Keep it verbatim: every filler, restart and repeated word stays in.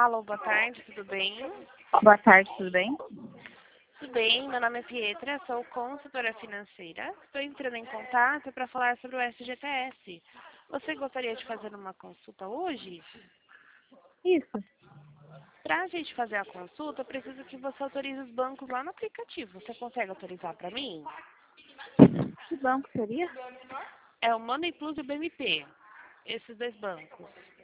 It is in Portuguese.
Alô, boa tarde, tudo bem? Boa tarde, tudo bem? Tudo bem, meu nome é Pietra, sou consultora financeira. Estou entrando em contato para falar sobre o S G T S. Você gostaria de fazer uma consulta hoje? Isso. Para a gente fazer a consulta, eu preciso que você autorize os bancos lá no aplicativo. Você consegue autorizar para mim? Que banco seria? É o Money Plus e o B M P, esses dois bancos.